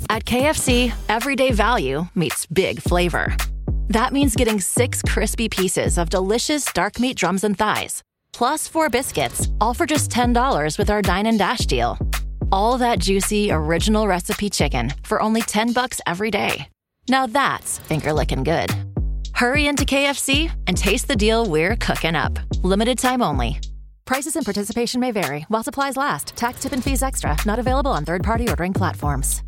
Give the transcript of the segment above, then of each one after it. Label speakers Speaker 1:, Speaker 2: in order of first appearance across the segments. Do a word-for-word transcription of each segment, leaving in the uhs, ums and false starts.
Speaker 1: At K F C, everyday value meets big flavor. That means getting six crispy pieces of delicious dark meat drums and thighs, plus four biscuits, all for just ten dollars with our Dine and Dash deal. All that juicy, original recipe chicken for only ten bucks every day. Now that's finger-licking good. Hurry into K F C and taste the deal we're cooking up. Limited time only. Prices and participation may vary while supplies last. Tax, tip, and fees extra. Not available on third-party ordering platforms.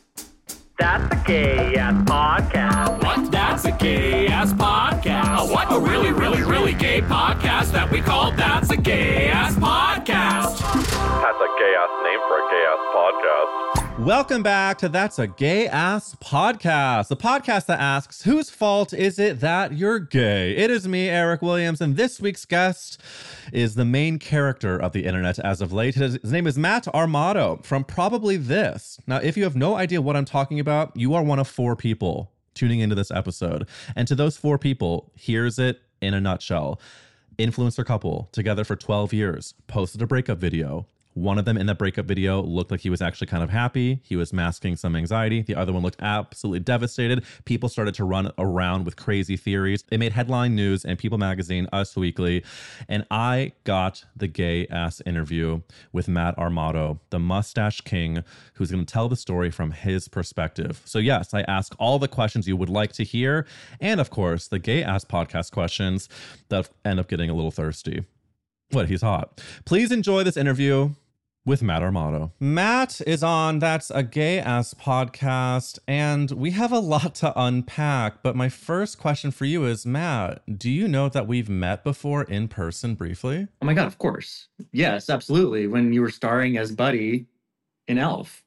Speaker 2: That's a gay-ass podcast.
Speaker 3: What? That's a gay-ass podcast. A what? A really, really, really gay podcast that we call That's a Gay-Ass Podcast.
Speaker 4: That's a gay-ass name for a gay-ass podcast.
Speaker 5: Welcome back to That's a Gay-Ass Podcast, the podcast that asks, whose fault is it that you're gay? It is me, Eric Williams, and this week's guest is the main character of the internet as of late. His, his name is Matt Armato from Probably This. Now, if you have no idea what I'm talking about, you are one of four people tuning into this episode. And to those four people, here's it in a nutshell. Influencer couple together for twelve years, posted a breakup video. One of them in that breakup video looked like he was actually kind of happy. He was masking some anxiety. The other one looked absolutely devastated. People started to run around with crazy theories. It made headline news in People Magazine, Us Weekly. And I got the gay-ass interview with Matt Armato, the mustache king, who's going to tell the story from his perspective. So yes, I ask all the questions you would like to hear. And of course, the gay-ass podcast questions that end up getting a little thirsty. What? He's hot. Please enjoy this interview with Matt Armato. Matt is on That's a Gay-Ass Podcast, and we have a lot to unpack. But my first question for you is, Matt, do you know that we've met before in person briefly?
Speaker 6: Oh my God, of course. Yes, absolutely. When you were starring as Buddy in Elf.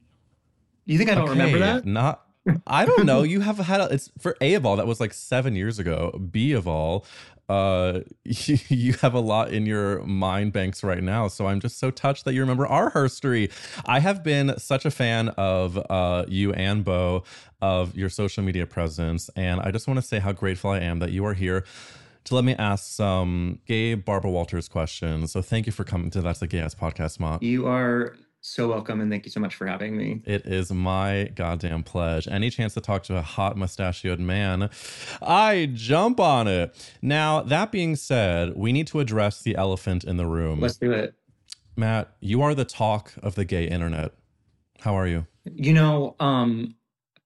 Speaker 6: You think I don't
Speaker 5: okay,
Speaker 6: remember that?
Speaker 5: Not. I don't know. You have had a, it's for A of all, that was like seven years ago. B of all, uh, you, you have a lot in your mind banks right now. So I'm just so touched that you remember our history. I have been such a fan of uh, you and Bo, of your social media presence. And I just want to say how grateful I am that you are here to let me ask some gay Barbara Walters questions. So thank you for coming to That's the Gay-Ass Podcast, Matt.
Speaker 6: You are so welcome, and thank you so much for having me.
Speaker 5: It is my goddamn pledge. Any chance to talk to a hot mustachioed man, I jump on it. Now, that being said, we need to address the elephant in the room.
Speaker 6: Let's do it.
Speaker 5: Matt, you are the talk of the gay internet. How are you?
Speaker 6: You know, um,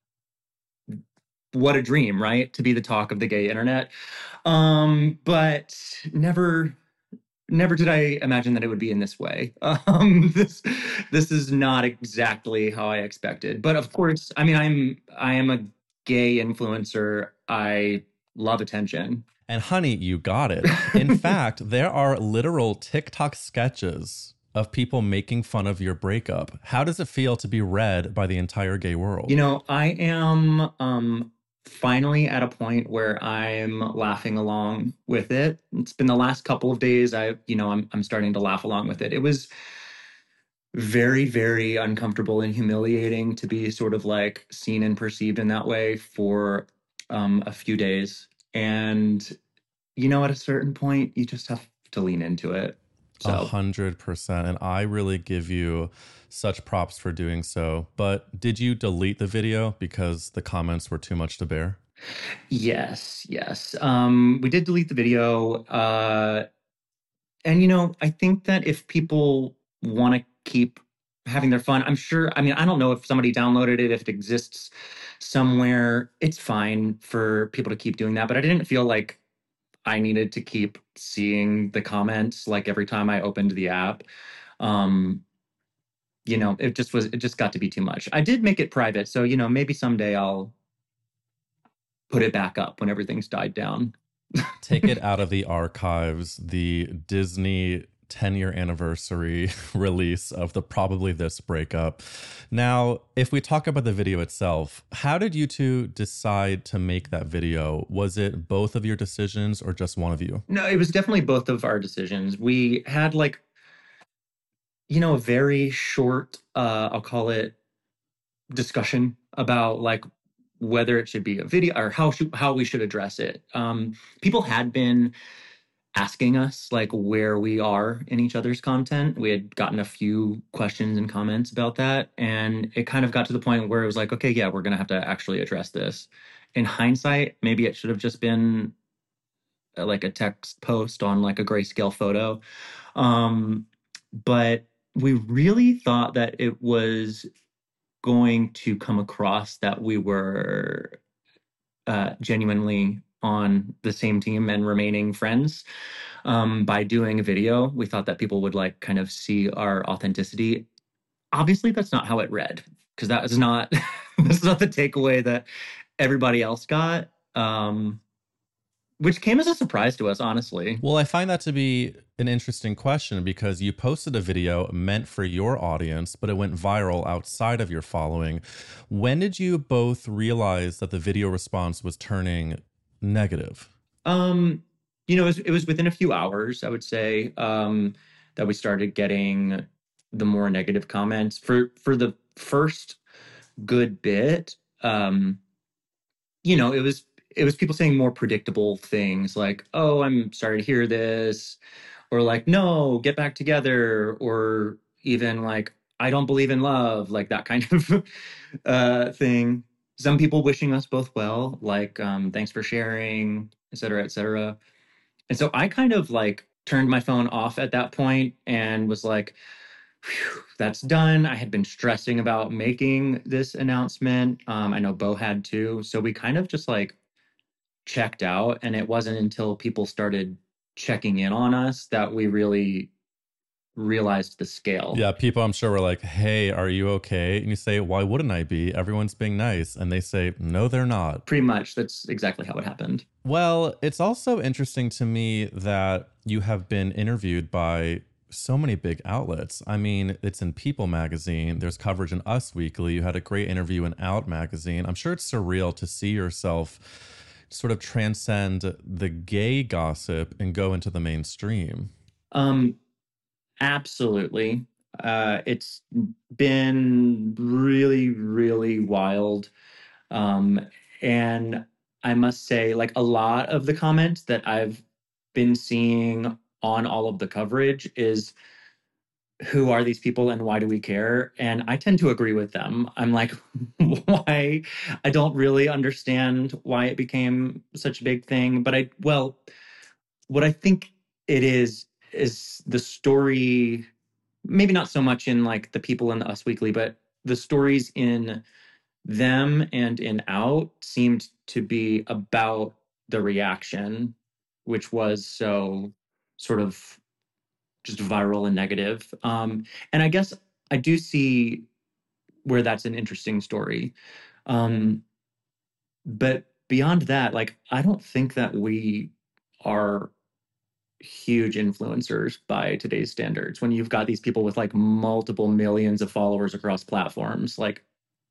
Speaker 6: what a dream, right? To be the talk of the gay internet. Um, but never... Never did I imagine that it would be in this way. Um, this this is not exactly how I expected. But of course, I mean, I'm I am a gay influencer. I love attention.
Speaker 5: And honey, you got it. In fact, there are literal TikTok sketches of people making fun of your breakup. How does it feel to be read by the entire gay world?
Speaker 6: You know, I am... Um, finally at a point where I'm laughing along with it. It's been the last couple of days. I, you know, I'm I'm starting to laugh along with it. It was very, very uncomfortable and humiliating to be sort of like seen and perceived in that way for um, a few days. And, you know, at a certain point, you just have to lean into it.
Speaker 5: A hundred percent. And I really give you such props for doing so. But did you delete the video because the comments were too much to bear?
Speaker 6: Yes, yes. Um, we did delete the video. Uh, and, you know, I think that if people want to keep having their fun, I'm sure, I mean, I don't know if somebody downloaded it, if it exists somewhere. It's fine for people to keep doing that. But I didn't feel like I needed to keep seeing the comments like every time I opened the app. Um, you know, it just was, it just got to be too much. I did make it private. So, you know, maybe someday I'll put it back up when everything's died down.
Speaker 5: Take it out of the archives, the Disney ten-year anniversary release of the Probably This breakup. Now, if we talk about the video itself, how did you two decide to make that video? Was it both of your decisions or just one of you?
Speaker 6: No, it was definitely both of our decisions. We had like, you know, a very short, uh, I'll call it discussion about like whether it should be a video or how should, how we should address it. Um, people had been asking us like where we are in each other's content. We had gotten a few questions and comments about that, and it kind of got to the point where it was like, okay, yeah, we're gonna have to actually address this. In hindsight, maybe it should have just been uh, like a text post on like a grayscale photo. Um, but we really thought that it was going to come across that we were uh, genuinely on the same team and remaining friends um, by doing a video. We thought that people would like kind of see our authenticity. Obviously, that's not how it read, because that is not this is not the takeaway that everybody else got, um, which came as a surprise to us, honestly.
Speaker 5: Well, I find that to be an interesting question because you posted a video meant for your audience, but it went viral outside of your following. When did you both realize that the video response was turning negative?
Speaker 6: Um, you know, it was, it was within a few hours, I would say, um, that we started getting the more negative comments. For for the first good bit, um, you know, it was it was people saying more predictable things like, "Oh, I'm sorry to hear this," or like, "No, get back together," or even like, "I don't believe in love," like that kind of uh, thing. Some people wishing us both well, like, um, "Thanks for sharing," et cetera, et cetera. And so I kind of like turned my phone off at that point and was like, "Phew, that's done." I had been stressing about making this announcement. Um, I know Bo had too. So we kind of just like checked out. And it wasn't until people started checking in on us that we really realized the scale.
Speaker 5: Yeah, people I'm sure were like, "Hey, are you okay?" And you say, "Why wouldn't I be? Everyone's being nice." And they say, "No, they're not."
Speaker 6: Pretty much. That's exactly how it happened.
Speaker 5: Well, it's also interesting to me that you have been interviewed by so many big outlets. I mean, it's in People magazine. There's coverage in Us Weekly. You had a great interview in Out magazine. I'm sure it's surreal to see yourself sort of transcend the gay gossip and go into the mainstream.
Speaker 6: Um, absolutely. Uh, it's been really, really wild. Um, and I must say, like, a lot of the comments that I've been seeing on all of the coverage is, who are these people and why do we care? And I tend to agree with them. I'm like, why? I don't really understand why it became such a big thing. But I, well, what I think it is, is the story, maybe not so much in like the people in the Us Weekly, but the stories in them and in Out seemed to be about the reaction, which was so sort of just viral and negative. Um, and I guess I do see where that's an interesting story. Um, but beyond that, like, I don't think that we are huge influencers by today's standards. When you've got these people with like multiple millions of followers across platforms, like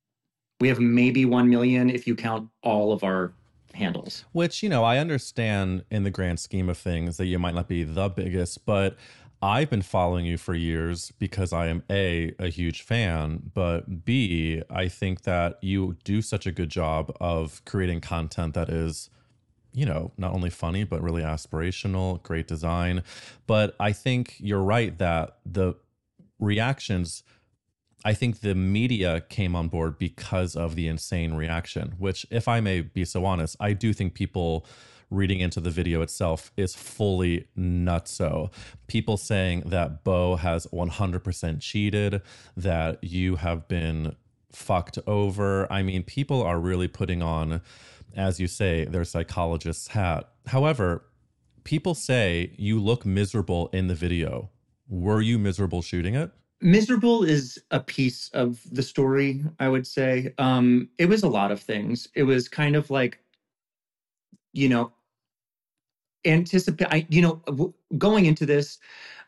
Speaker 6: we have maybe one million if you count all of our handles.
Speaker 5: Which, you know, I understand in the grand scheme of things that you might not be the biggest, but I've been following you for years because I am A, a huge fan, but B, I think that you do such a good job of creating content that is, you know, not only funny, but really aspirational, great design. But I think you're right that the reactions, I think the media came on board because of the insane reaction, which, if I may be so honest, I do think people reading into the video itself is fully nutso. People saying that Bo has one hundred percent cheated, that you have been fucked over. I mean, people are really putting on, as you say, their psychologist's hat. However, people say you look miserable in the video. Were you miserable shooting it?
Speaker 6: Miserable is a piece of the story, I would say. Um, it was a lot of things. It was kind of like, you know, anticipate, I, you know, w- going into this,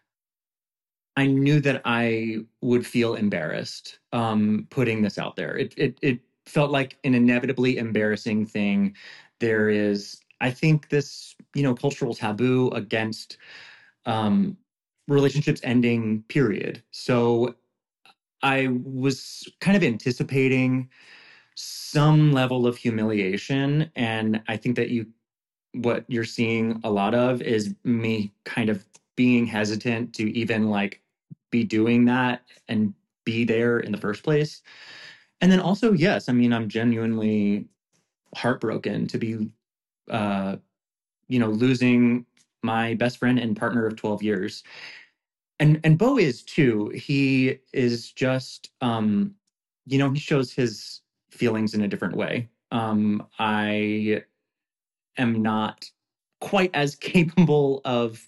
Speaker 6: I knew that I would feel embarrassed um, putting this out there. It, it, it felt like an inevitably embarrassing thing. There is, I think, this, you know, cultural taboo against um, relationships ending, period. So I was kind of anticipating some level of humiliation. And I think that you what you're seeing a lot of is me kind of being hesitant to even like be doing that and be there in the first place. And then also, yes, I mean, I'm genuinely heartbroken to be, uh, you know, losing my best friend and partner of twelve years. And and Beau is too. He is just, um, you know, he shows his feelings in a different way. Um, I am not quite as capable of,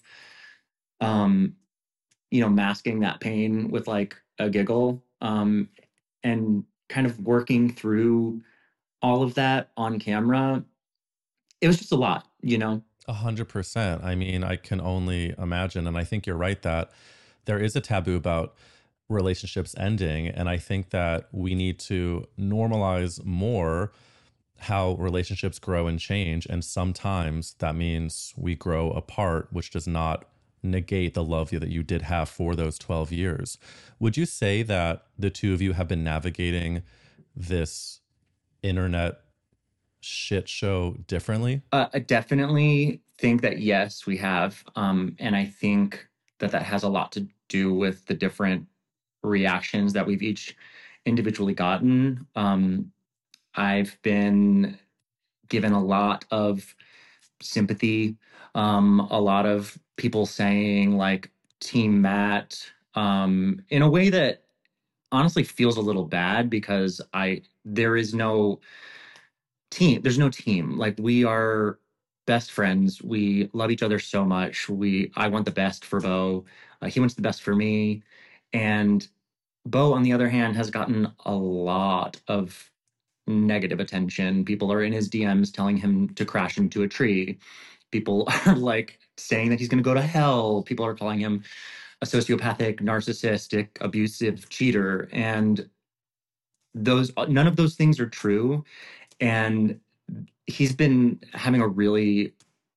Speaker 6: um, you know, masking that pain with like a giggle, um, and kind of working through all of that on camera. It was just a lot, you know.
Speaker 5: A hundred percent. I mean, I can only imagine. And I think you're right that there is a taboo about relationships ending. And I think that we need to normalize more how relationships grow and change. And sometimes that means we grow apart, which does not negate the love that you did have for those twelve years. Would you say that the two of you have been navigating this internet shit show differently?
Speaker 6: Uh, I definitely think that yes, we have, um, and I think that that has a lot to do with the different reactions that we've each individually gotten. Um, I've been given a lot of sympathy, um, a lot of people saying like Team Matt, um, in a way that honestly feels a little bad because I there is no team. There's no team. Like we are best friends. We love each other so much. We I want the best for Beau. Uh, he wants the best for me. And Beau, on the other hand, has gotten a lot of negative attention. People are in his D Ms telling him to crash into a tree. People are like saying that he's going to go to hell. People are calling him a sociopathic, narcissistic, abusive cheater. And those none of those things are true. And he's been having a really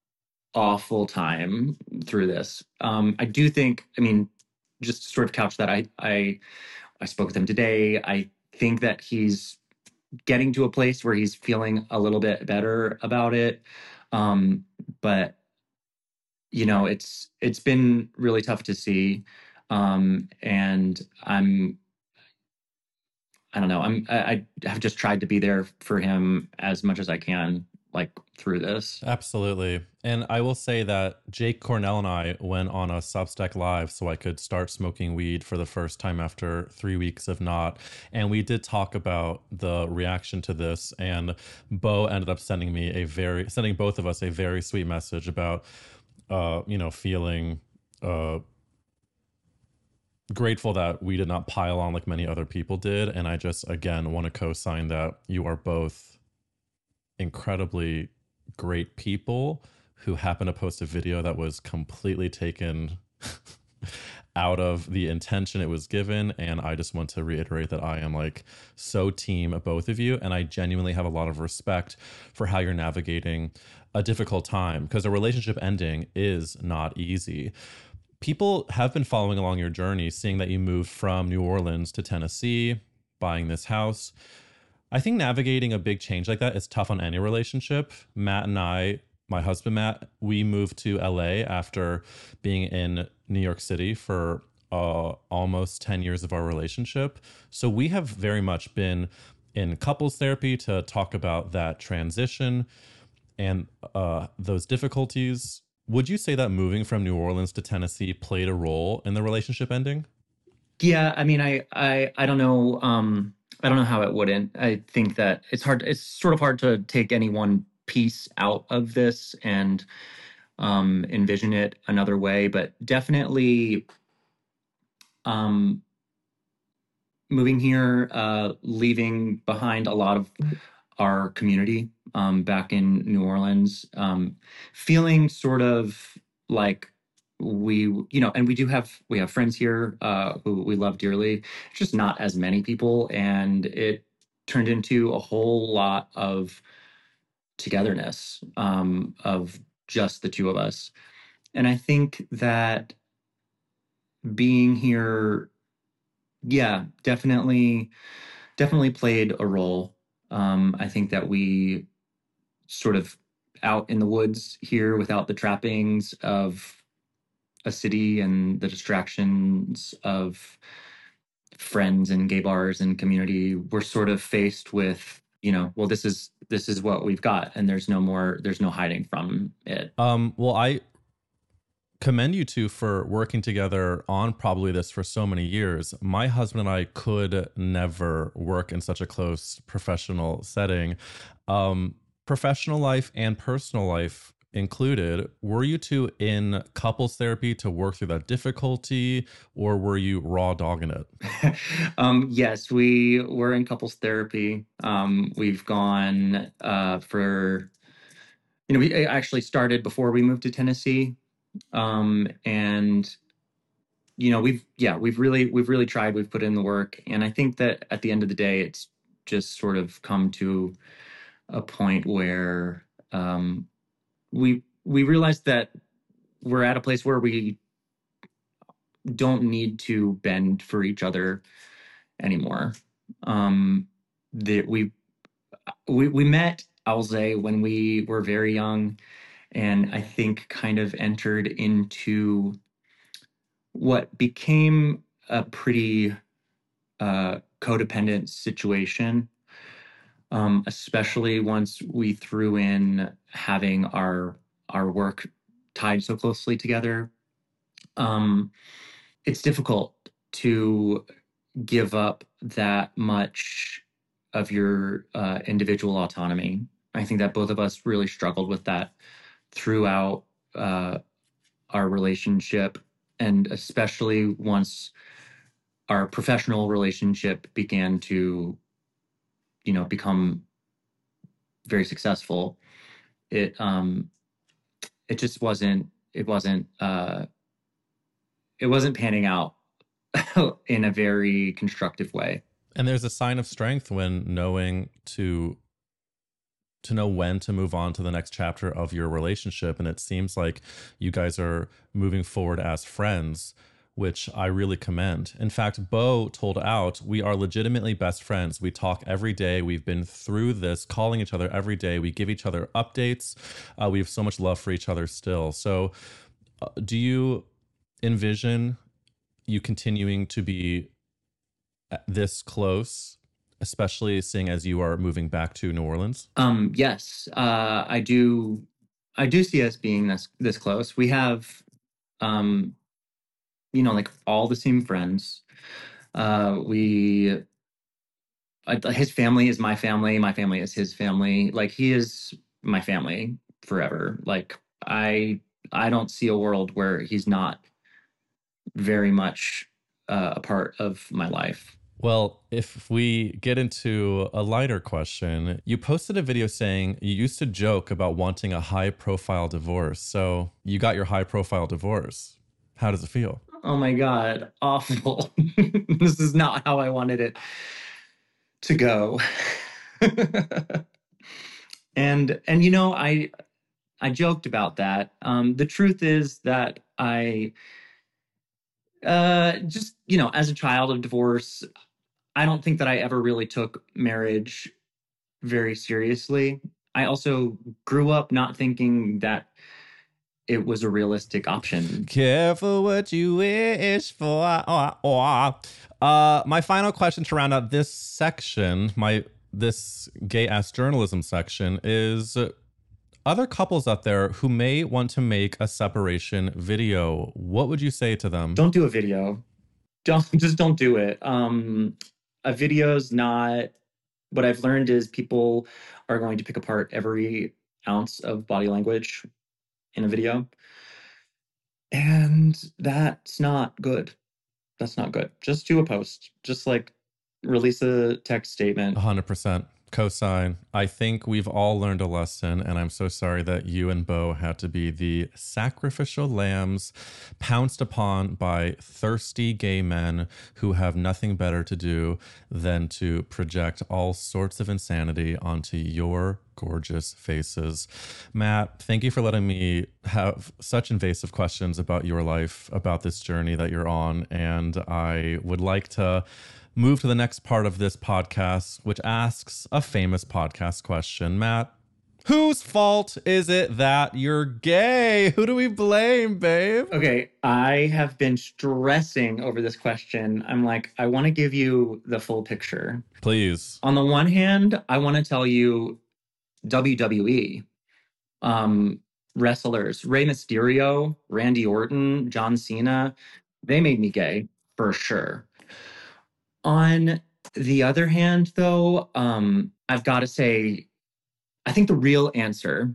Speaker 6: awful time through this. Um, I do think, I mean, just to sort of couch that, I, I, I spoke with him today. I think that he's getting to a place where he's feeling a little bit better about it. Um, but, you know, it's it's been really tough to see. Um, and I'm, I don't know, I'm, I, I have just tried to be there for him as much as I can, like through this.
Speaker 5: Absolutely. And I will say that Jake Cornell and I went on a Substack Live so I could start smoking weed for the first time after three weeks of not. And we did talk about the reaction to this. And Beau ended up sending me a very, sending both of us a very sweet message about, uh, you know, feeling uh, grateful that we did not pile on like many other people did. And I just, again, want to co-sign that you are both incredibly great people who happen to post a video that was completely taken out of the intention it was given. And I just want to reiterate that I am like so team both of you. And I genuinely have a lot of respect for how you're navigating a difficult time, because a relationship ending is not easy. People have been following along your journey, seeing that you moved from New Orleans to Tennessee, buying this house. I think navigating a big change like that is tough on any relationship. Matt and I, my husband Matt, we moved to L A after being in New York City for uh, almost ten years of our relationship. So we have very much been in couples therapy to talk about that transition and uh, those difficulties. Would you say that moving from New Orleans to Tennessee played a role in the relationship ending?
Speaker 6: Yeah, I mean, I, I, I don't know. Um, I don't know how it wouldn't. I think that it's hard. It's sort of hard to take any one piece out of this and um, envision it another way. But definitely, um, moving here, uh, leaving behind a lot of our community um, back in New Orleans, um, feeling sort of like we, you know, and we do have, we have friends here uh, who we love dearly. It's just not as many people. And it turned into a whole lot of togetherness um, of just the two of us. And I think that being here, yeah, definitely, definitely played a role. Um, I think that we sort of out in the woods here without the trappings of a city and the distractions of friends and gay bars and community. We're sort of faced with, you know, well, this is this is what we've got, and there's no more, there's no hiding from it.
Speaker 5: Um, well, I commend you two for working together on probably this for so many years. My husband and I could never work in such a close professional setting. Um, professional life and personal life included, were you two in couples therapy to work through that difficulty, or were you raw dogging it?
Speaker 6: um, yes, we were in couples therapy. Um, we've gone uh, for, you know, we actually started before we moved to Tennessee. Um, and, you know, we've, yeah, we've really, we've really tried, we've put in the work. And I think that at the end of the day, it's just sort of come to a point where, um, we, we realized that we're at a place where we don't need to bend for each other anymore. Um, that we, we, we met Alze when we were very young, and I think kind of entered into what became a pretty uh, codependent situation, um, especially once we threw in having our our work tied so closely together. Um, it's difficult to give up that much of your uh, individual autonomy. I think that both of us really struggled with that throughout uh, our relationship, and especially once our professional relationship began to, you know, become very successful. It um, it just wasn't. It wasn't. Uh, it wasn't panning out in a very constructive way.
Speaker 5: And there's a sign of strength when knowing to to know when to move on to the next chapter of your relationship. And it seems like you guys are moving forward as friends, which I really commend. In fact, Beau told Out, we are legitimately best friends. We talk every day. We've been through this, calling each other every day. We give each other updates. Uh, we have so much love for each other still. So uh, do you envision you continuing to be this close, especially seeing as you are moving back to New Orleans?
Speaker 6: Um, yes, uh, I do. I do see us being this this close. We have, um, you know, like all the same friends. Uh, we, I, his family is my family. My family is his family. Like, he is my family forever. Like, I, I don't see a world where he's not very much uh, a part of my life.
Speaker 5: Well, if we get into a lighter question, you posted a video saying you used to joke about wanting a high-profile divorce. So you got your high-profile divorce. How does it feel?
Speaker 6: Oh my God, awful. This is not how I wanted it to go. and and you know, I I joked about that. Um, the truth is that I uh, just, you know, as a child of divorce, I don't think that I ever really took marriage very seriously. I also grew up not thinking that it was a realistic option.
Speaker 5: Careful what you wish for. Uh, my final question to round out this section, my this gay ass journalism section, is other couples out there who may want to make a separation video. What would you say to them?
Speaker 6: Don't do a video. Don't just don't do it. Um, a video's not. What I've learned is people are going to pick apart every ounce of body language in a video. And that's not good. That's not good. Just do a post. Just like release a text statement.
Speaker 5: one hundred percent. Cosign. I think we've all learned a lesson, and I'm so sorry that you and Beau had to be the sacrificial lambs pounced upon by thirsty gay men who have nothing better to do than to project all sorts of insanity onto your gorgeous faces. Matt, thank you for letting me have such invasive questions about your life, about this journey that you're on, and I would like to move to the next part of this podcast, which asks a famous podcast question. Matt, Whose fault is it that you're gay? Who do we blame, babe?
Speaker 6: Okay, I have been stressing over this question. I'm like, I want to give you the full picture.
Speaker 5: Please.
Speaker 6: On the one hand, I want to tell you W W E um, wrestlers, Rey Mysterio, Randy Orton, John Cena, they made me gay for sure. On the other hand, though, um, I've got to say, I think the real answer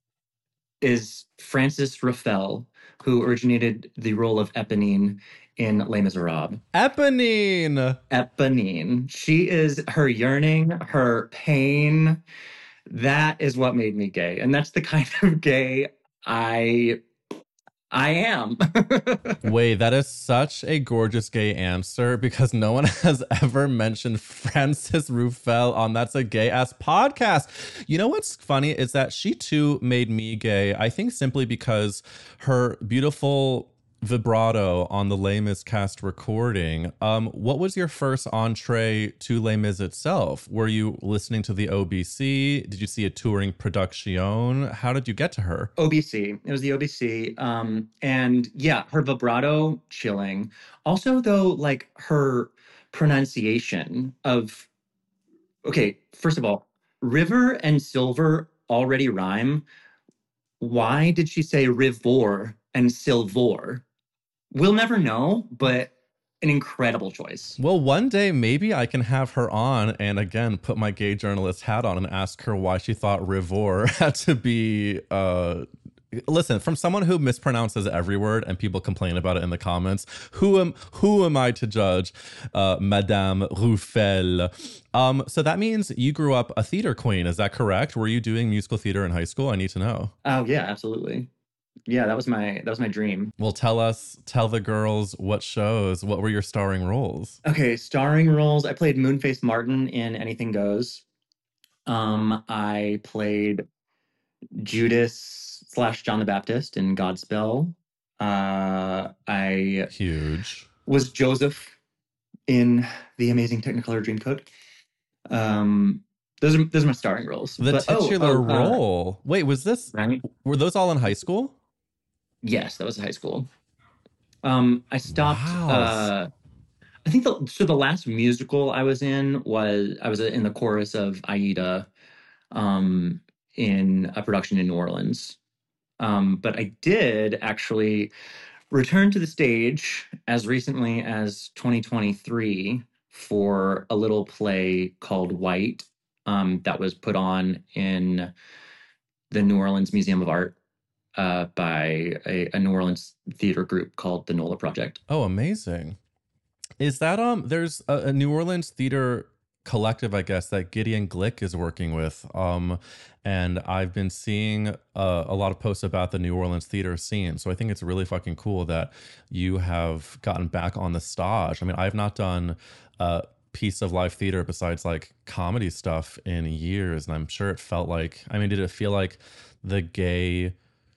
Speaker 6: is Frances Ruffelle, who originated the role of Eponine in Les Miserables.
Speaker 5: Eponine.
Speaker 6: Eponine. She is her yearning, her pain. That is what made me gay. And that's the kind of gay I I am.
Speaker 5: Wait, that is such a gorgeous gay answer because no one has ever mentioned Frances Ruffelle on That's a Gay Ass Podcast. You know what's funny is that she too made me gay. I think simply because her beautiful vibrato on the Les Mis cast recording. Um, what was your first entree to Les Mis itself? Were you listening to the O B C? Did you see a touring production? How did you get to her?
Speaker 6: O B C. It was the O B C. Um, and yeah, her vibrato, chilling. Also, though, like her pronunciation of, okay, first of all, river and silver already rhyme. Why did she say rivor and silvor? We'll never know, but an incredible choice.
Speaker 5: Well, one day maybe I can have her on and again put my gay journalist hat on and ask her why she thought rivor had to be uh listen, from someone who mispronounces every word and people complain about it in the comments, who am who am I to judge uh Madame Ruffelle? Um so that means you grew up a theater queen, is that correct? Were you doing musical theater in high school? I need to know.
Speaker 6: Oh yeah, absolutely. Yeah, that was my that was my dream.
Speaker 5: Well, tell us, tell the girls what shows, what were your starring roles?
Speaker 6: Okay, starring roles. I played Moonface Martin in Anything Goes. Um, I played Judas slash John the Baptist in Godspell. Uh, I
Speaker 5: Huge.
Speaker 6: was Joseph in The Amazing Technicolor Dreamcoat. Um, those are those are my starring roles.
Speaker 5: The
Speaker 6: But- oh,
Speaker 5: titular
Speaker 6: oh, uh,
Speaker 5: role. Wait, was this?
Speaker 6: right?
Speaker 5: Were those all in high school?
Speaker 6: Yes, that was high school. Um, I stopped.
Speaker 5: Wow.
Speaker 6: Uh, I think the so the last musical I was in was I was in the chorus of Aida, um, in a production in New Orleans. Um, but I did actually return to the stage as recently as twenty twenty-three for a little play called White, um, that was put on in the New Orleans Museum of Art. Uh, by a, a New Orleans theater group called the NOLA Project.
Speaker 5: Oh, amazing. Is that, um, there's a, a New Orleans theater collective, I guess, that Gideon Glick is working with. Um, and I've been seeing uh, a lot of posts about the New Orleans theater scene. So I think it's really fucking cool that you have gotten back on the stage. I mean, I've not done a piece of live theater besides like comedy stuff in years. And I'm sure it felt like, I mean, did it feel like the gay...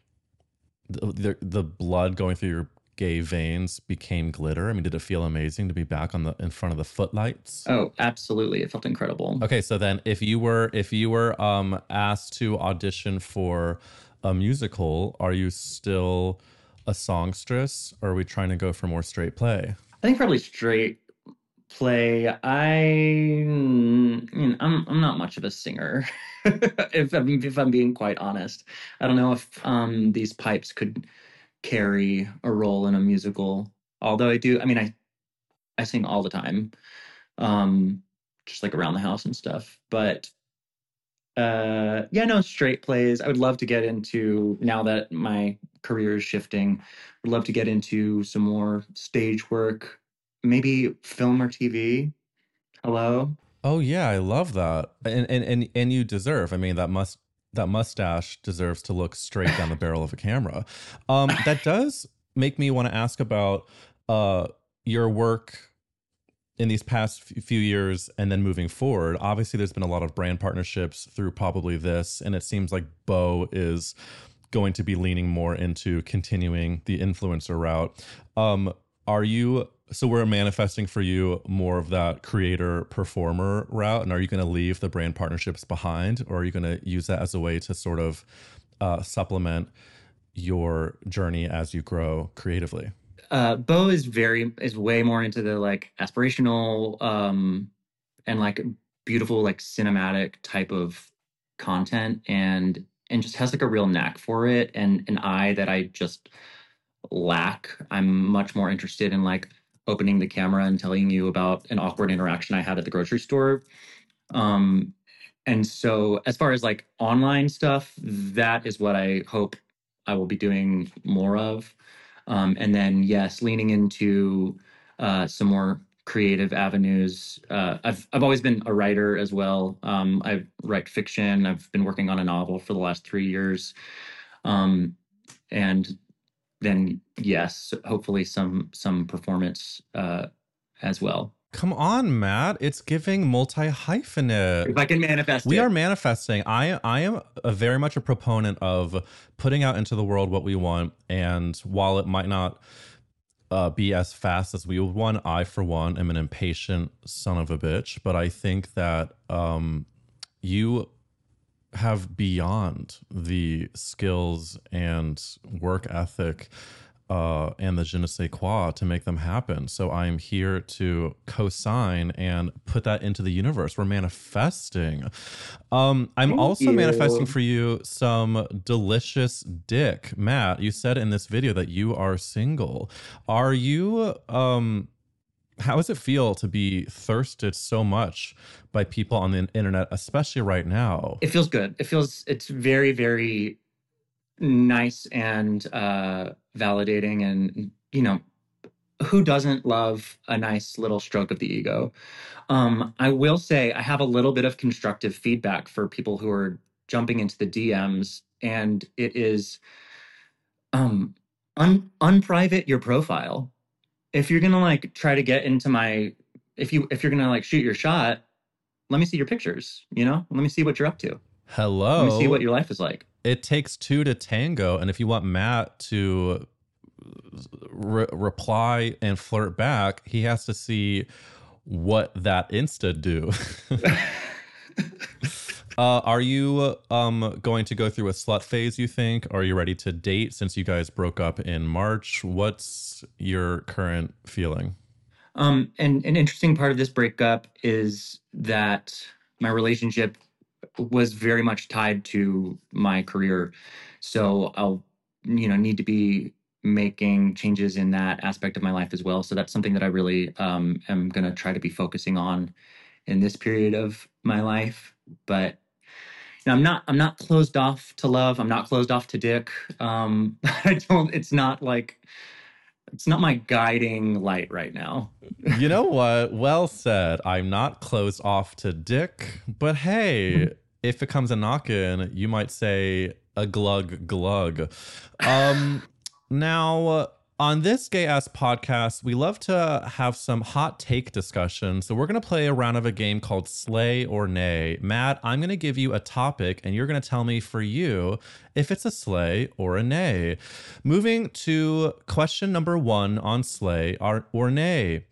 Speaker 5: The, the blood going through your gay veins became glitter? I mean, did it feel amazing to be back on the in front of the footlights?
Speaker 6: Oh, absolutely. It felt incredible.
Speaker 5: Okay, so then if you were if you were um asked to audition for a musical, are you still a songstress or are we trying to go for more straight play?
Speaker 6: I think probably straight play. I you know, I'm I'm not much of a singer. if I'm if I'm being quite honest. I don't know if um these pipes could carry a role in a musical. Although I do, I mean I I sing all the time. Um just like around the house and stuff. But uh yeah, no, straight plays. I would love to get into, now that my career is shifting, would love to get into some more stage work, maybe film or T V. Hello?
Speaker 5: Oh yeah, I love that. And and and, and you deserve. I mean, that must that mustache deserves to look straight down the barrel of a camera. Um, that does make me want to ask about uh, your work in these past few years and then moving forward. Obviously, there's been a lot of brand partnerships through probably this, and it seems like Beau is going to be leaning more into continuing the influencer route. Um, are you So we're manifesting for you more of that creator performer route. And are you going to leave the brand partnerships behind, or are you going to use that as a way to sort of uh, supplement your journey as you grow creatively?
Speaker 6: Uh, Bo is very, is way more into the like aspirational um, and like beautiful, like cinematic type of content, and, and just has like a real knack for it, and an eye that I just lack. I'm much more interested in like opening the camera and telling you about an awkward interaction I had at the grocery store. Um, and so as far as like online stuff, that is what I hope I will be doing more of. Um, and then, yes, leaning into uh, some more creative avenues. Uh, I've I've always been a writer as well. Um, I write fiction. I've been working on a novel for the last three years. Um, and then yes, hopefully some some performance uh, as well.
Speaker 5: Come on, Matt. It's giving multi-hyphenate.
Speaker 6: If I can manifest
Speaker 5: We
Speaker 6: it.
Speaker 5: are manifesting. I I am a very much a proponent of putting out into the world what we want. And while it might not uh, be as fast as we would want, I, for one, am an impatient son of a bitch. But I think that um, you have beyond the skills and work ethic uh, and the je ne sais quoi to make them happen. So I am here to co-sign and put that into the universe. We're manifesting. Um, I'm
Speaker 6: Thank
Speaker 5: also
Speaker 6: you.
Speaker 5: manifesting for you some delicious dick. Matt, you said in this video that you are single. Are you... Um, how does it feel to be thirsted so much by people on the internet, especially right now?
Speaker 6: It feels good. It feels, it's very, very nice and uh, validating. And, you know, who doesn't love a nice little stroke of the ego? Um, I will say I have a little bit of constructive feedback for people who are jumping into the D Ms, and it is um, un- unprivate your profile. If you're gonna like try to get into my, if you if you're gonna like shoot your shot, let me see your pictures. You know, let me see what you're up to.
Speaker 5: Hello.
Speaker 6: Let me see what your life is like.
Speaker 5: It takes two to tango, and if you want Matt to re- reply and flirt back, he has to see what that Insta do. Uh, are you um, going to go through a slut phase, you think? Are you ready to date since you guys broke up in March? What's your current feeling?
Speaker 6: Um, and an interesting part of this breakup is that my relationship was very much tied to my career. So I'll, you know, need to be making changes in that aspect of my life as well. So that's something that I really um, am going to try to be focusing on in this period of my life. But you know, I'm not I'm not closed off to love. I'm not closed off to dick. Um, I don't. It's not like it's not my guiding light right now.
Speaker 5: You know what? Well said. I'm not closed off to dick, but hey, if it comes a knockin', you might say a glug glug. Um, now. On this gay ass podcast, we love to have some hot take discussion. So we're going to play a round of a game called Slay or Nay. Matt, I'm going to give you a topic and you're going to tell me for you if it's a slay or a nay. Moving to question number one on slay or, or nay.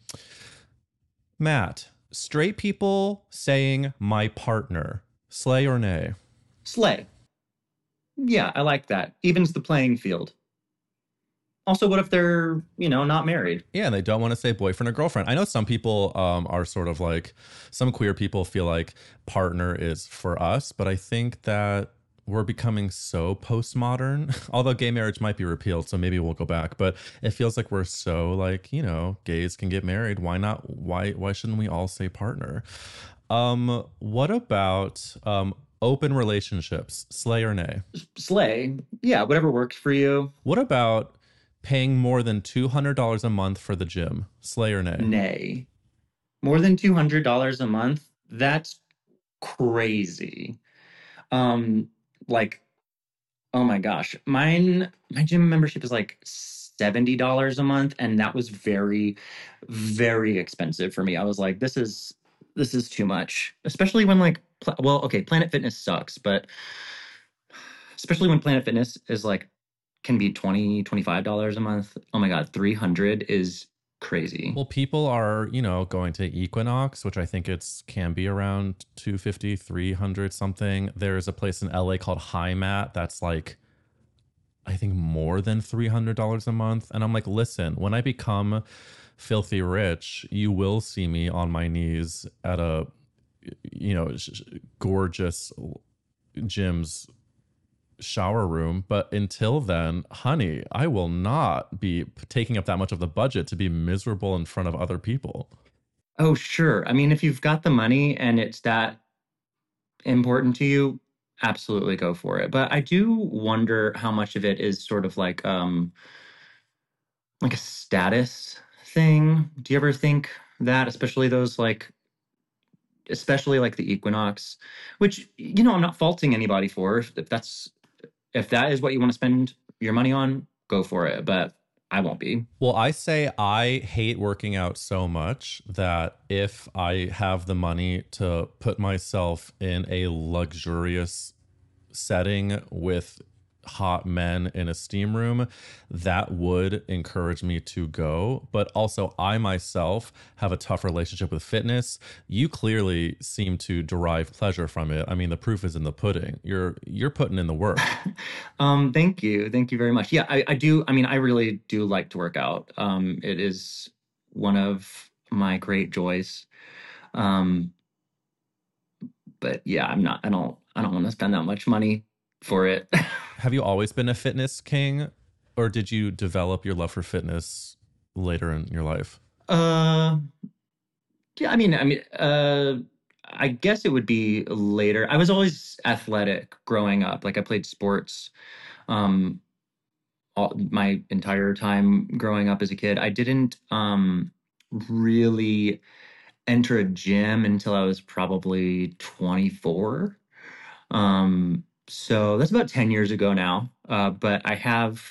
Speaker 5: Matt, straight people saying my partner, slay or nay?
Speaker 6: Slay. Yeah, I like that. Evens the playing field. Also, what if they're, you know, not married?
Speaker 5: Yeah, and they don't want to say boyfriend or girlfriend. I know some people um, are sort of like, some queer people feel like partner is for us, but I think that we're becoming so postmodern, although gay marriage might be repealed, so maybe we'll go back. But it feels like we're so like, you know, gays can get married. Why not? Why why shouldn't we all say partner? Um, what about um, open relationships, slay or nay?
Speaker 6: Slay. Yeah, whatever works for you.
Speaker 5: What about paying more than two hundred dollars a month for the gym, slay or nay?
Speaker 6: Nay. More than two hundred dollars a month? That's crazy. Um, like, oh my gosh. Mine, my gym membership is like seventy dollars a month. And that was very, very expensive for me. I was like, this is, this is too much. Especially when like, pl- well, okay, Planet Fitness sucks, but especially when Planet Fitness is like, can be twenty dollars, twenty-five dollars a month. Oh my God, three hundred dollars is crazy.
Speaker 5: Well, people are, you know, going to Equinox, which I think it's can be around two fifty, three hundred something. There's a place in L A called High Mat that's like, I think more than three hundred dollars a month. And I'm like, listen, when I become filthy rich, you will see me on my knees at a, you know, gorgeous gym's shower room. But until then, honey, I will not be taking up that much of the budget to be miserable in front of other people.
Speaker 6: Oh, sure. I mean, if you've got the money and it's that important to you, absolutely go for it. But I do wonder how much of it is sort of like um like a status thing. Do you ever think that, especially those like especially like the Equinox, which, you know, I'm not faulting anybody for. If, if that's if that is what you want to spend your money on, go for it. But I won't be.
Speaker 5: Well, I say I hate working out so much that if I have the money to put myself in a luxurious setting with hot men in a steam room, that would encourage me to go. But also, I myself have a tough relationship with fitness. You clearly seem to derive pleasure from it. I mean, the proof is in the pudding. You're you're putting in the work.
Speaker 6: um, thank you, thank you very much. Yeah, I, I do. I mean, I really do like to work out. Um, it is one of my great joys. Um, but yeah, I'm not. I don't. I don't want to spend that much money for it.
Speaker 5: Have you always been a fitness king, or did you develop your love for fitness later in your life?
Speaker 6: Uh, yeah, I mean, I mean, uh, I guess it would be later. I was always athletic growing up. Like I played sports, um, all, my entire time growing up as a kid. I didn't, um, really enter a gym until I was probably twenty-four. Um, so that's about ten years ago now. Uh, but I have,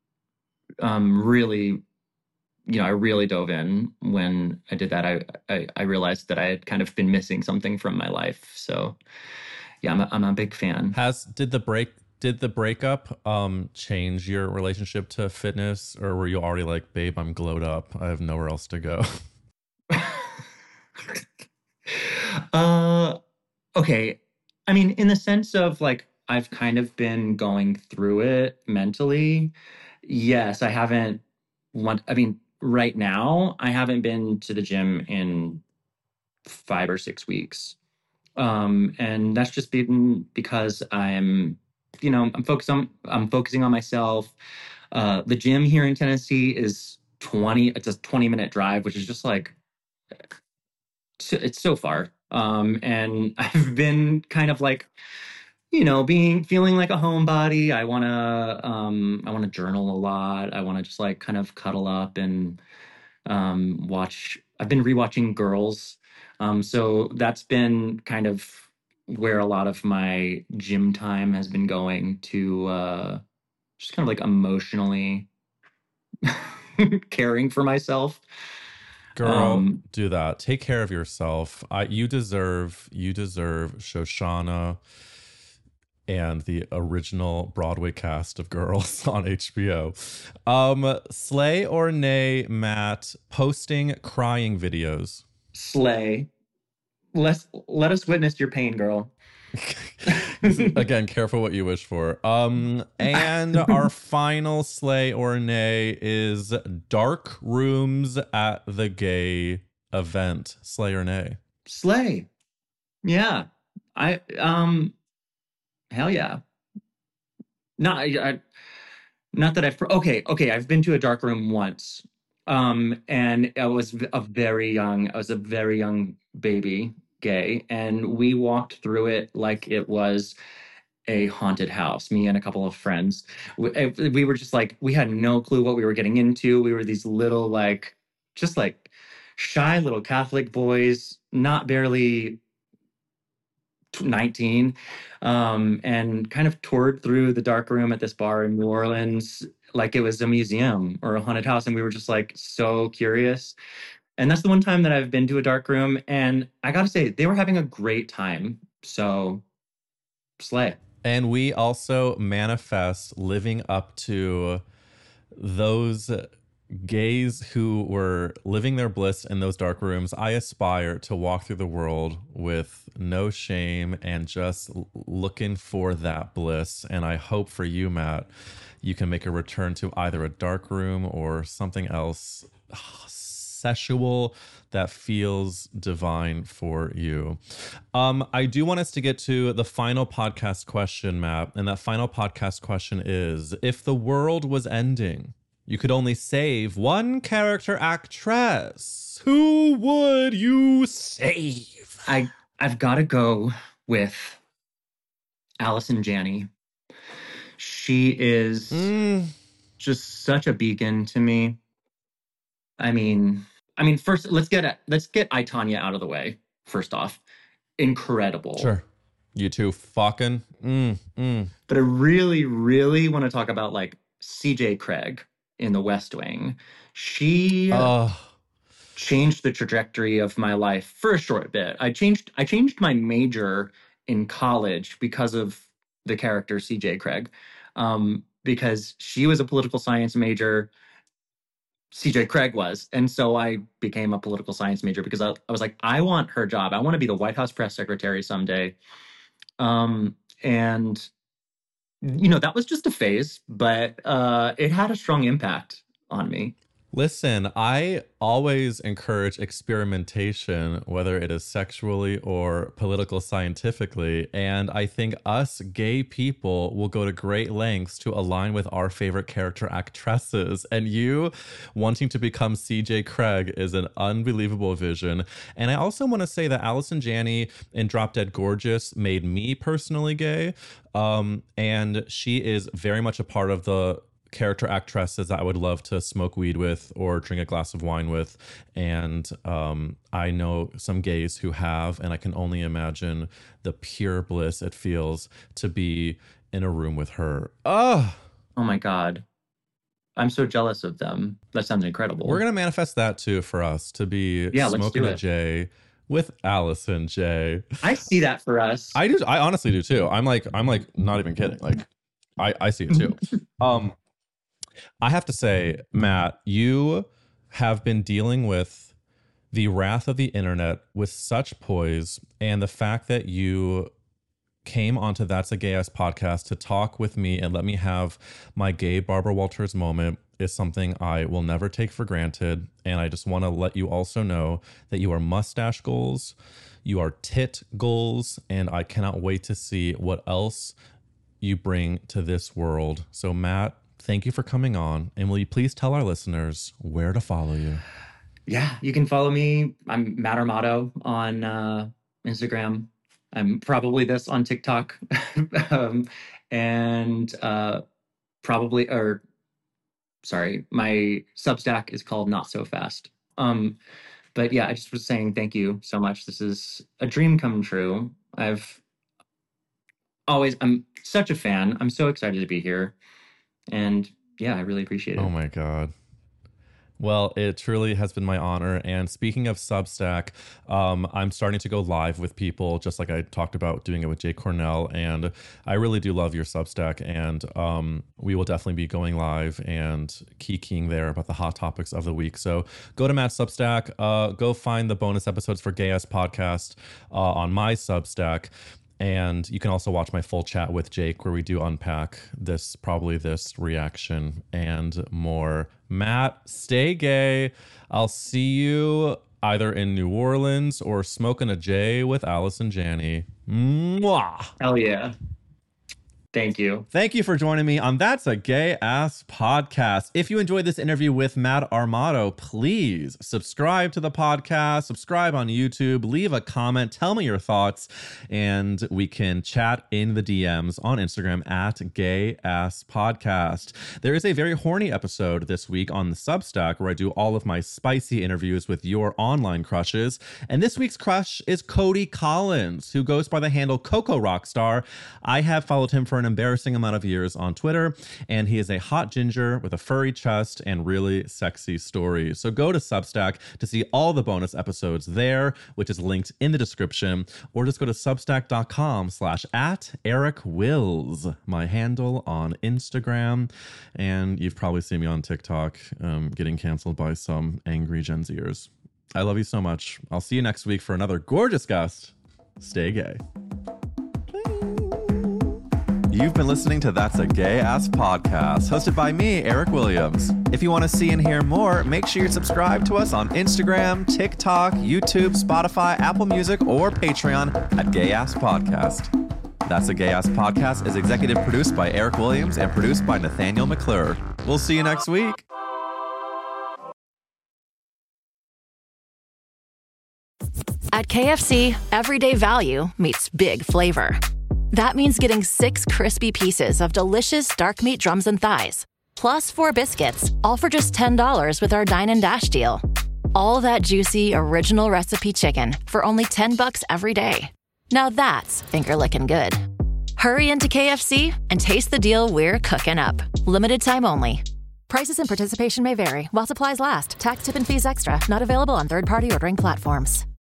Speaker 6: um, really, you know, I really dove in when I did that. I, I, I realized that I had kind of been missing something from my life. So yeah, I'm a, I'm a big fan.
Speaker 5: Has, did the break, did the breakup, um, change your relationship to fitness, or were you already like, babe, I'm glowed up, I have nowhere else to go?
Speaker 6: uh, okay. I mean, in the sense of like, I've kind of been going through it mentally. Yes, I haven't want, I mean, right now, I haven't been to the gym in five or six weeks. Um, and that's just been because I'm, you know, I'm focused on, I'm focusing on myself. Uh, the gym here in Tennessee is twenty, it's a twenty minute drive, which is just like, it's so far. Um, and I've been kind of like, you know, being feeling like a homebody. I want to um I want to journal a lot. I want to just like kind of cuddle up and um watch. I've been rewatching Girls. Um so that's been kind of where a lot of my gym time has been going to uh just kind of like emotionally caring for myself.
Speaker 5: Girl,
Speaker 6: Um,
Speaker 5: do that. Take care of yourself. I, you deserve, you deserve Shoshana and the original Broadway cast of Girls on H B O. Um, slay or nay, Matt, posting crying videos.
Speaker 6: Slay. Let's let us witness your pain, girl.
Speaker 5: Again, careful what you wish for. Um, and our final slay or nay is dark rooms at the gay event. Slay or nay?
Speaker 6: Slay. Yeah. I um hell yeah. Not I, I not that I've okay, okay, I've been to a dark room once. Um and I was a very young, I was a very young baby gay, and we walked through it like it was a haunted house, me and a couple of friends. We, we were just like, we had no clue what we were getting into. We were these little, like, just like shy little Catholic boys, not barely nineteen, um, and kind of toured through the dark room at this bar in New Orleans like it was a museum or a haunted house. And we were just like so curious. And that's the one time that I've been to a dark room. And I got to say, they were having a great time. So, slay.
Speaker 5: And we also manifest living up to those gays who were living their bliss in those dark rooms, I aspire to walk through the world with no shame and just l- looking for that bliss. And I hope for you, Matt, you can make a return to either a dark room or something else sexual that feels divine for you. Um, I do want us to get to the final podcast question, Matt. And that final podcast question is, if the world was ending, you could only save one character actress, who would you save?
Speaker 6: I, I've got to go with Allison Janney. She is
Speaker 5: Mm.
Speaker 6: just such a beacon to me. I mean, I mean, first let's get let's get I, Tonya out of the way. First off, incredible.
Speaker 5: Sure. You two fucking. Mm, mm.
Speaker 6: But I really, really want to talk about like C J Craig in The West Wing. She
Speaker 5: Oh.
Speaker 6: changed the trajectory of my life for a short bit. I changed I changed my major in college because of the character C J Craig, um, because she was a political science major. C J Craig was. And so I became a political science major because I, I was like, I want her job. I want to be the White House press secretary someday. Um, and, you know, that was just a phase, but uh, it had a strong impact on me.
Speaker 5: Listen, I always encourage experimentation, whether it is sexually or political scientifically. And I think us gay people will go to great lengths to align with our favorite character actresses. And you wanting to become C J Craig is an unbelievable vision. And I also want to say that Allison Janney in Drop Dead Gorgeous made me personally gay. Um, and she is very much a part of the character actresses I would love to smoke weed with or drink a glass of wine with. And um, I know some gays who have, and I can only imagine the pure bliss it feels to be in a room with her. Oh,
Speaker 6: oh my God. I'm so jealous of them. That sounds incredible.
Speaker 5: We're going to manifest that too for us, to be
Speaker 6: yeah,
Speaker 5: smoking a
Speaker 6: it.
Speaker 5: J with Allison J.
Speaker 6: I see that for us.
Speaker 5: I do. I honestly do too. I'm like, I'm like, not even kidding. Like, I, I see it too. um, I have to say, Matt, you have been dealing with the wrath of the internet with such poise, and the fact that you came onto That's a Gay Ass podcast to talk with me and let me have my gay Barbara Walters moment is something I will never take for granted. And I just want to let you also know that you are mustache goals, you are tit goals, and I cannot wait to see what else you bring to this world. So, Matt, thank you for coming on. And will you please tell our listeners where to follow you?
Speaker 6: Yeah, you can follow me. I'm Matt Armato on uh, Instagram. I'm probably this on TikTok. um, and uh, probably, or sorry, my Substack is called Not So Fast. Um, but yeah, I just was saying thank you so much. This is a dream come true. I've always, I'm such a fan. I'm so excited to be here. And yeah, I really appreciate it.
Speaker 5: Oh my God. Well, it truly has been my honor. And speaking of Substack, um, I'm starting to go live with people, just like I talked about doing it with Jay Cornell. And I really do love your Substack. And um, we will definitely be going live and kikiing there about the hot topics of the week. So go to Matt's Substack, uh, go find the bonus episodes for Gay Ass Podcast uh, on my Substack. And you can also watch my full chat with Jake, where we do unpack this, probably this reaction and more. Matt, stay gay. I'll see you either in New Orleans or smoking a J with Allison Janney. Mwah.
Speaker 6: Hell yeah. Thank you.
Speaker 5: Thank you for joining me on That's a Gay Ass Podcast. If you enjoyed this interview with Matt Armato, please subscribe to the podcast, subscribe on YouTube, leave a comment, tell me your thoughts, and we can chat in the D Ms on Instagram at Gay Ass Podcast. There is a very horny episode this week on the Substack where I do all of my spicy interviews with your online crushes. And this week's crush is Cody Collins, who goes by the handle Coco Rockstar. I have followed him for a an embarrassing amount of years on Twitter, and he is a hot ginger with a furry chest and really sexy stories. So go to Substack to see all the bonus episodes there, which is linked in the description, or just go to substack.com slash at Eric Wills, my handle on Instagram. And you've probably seen me on TikTok um, getting canceled by some angry Gen Zers. I love you so much. I'll see you next week for another gorgeous guest. Stay gay. You've been listening to That's a Gay Ass Podcast, hosted by me, Eric Williams. If you want to see and hear more, make sure you're subscribed to us on Instagram, TikTok, YouTube, Spotify, Apple Music, or Patreon at Gay Ass Podcast. That's a Gay Ass Podcast is executive produced by Eric Williams and produced by Nathaniel McClure. We'll see you next week.
Speaker 1: At K F C, everyday value meets big flavor. That means getting six crispy pieces of delicious dark meat drums and thighs, plus four biscuits, all for just ten dollars with our Dine and Dash deal. All that juicy, original recipe chicken for only ten bucks every day. Now that's finger-licking good. Hurry into K F C and taste the deal we're cooking up. Limited time only. Prices and participation may vary while supplies last. Tax, tip, and fees extra. Not available on third-party ordering platforms.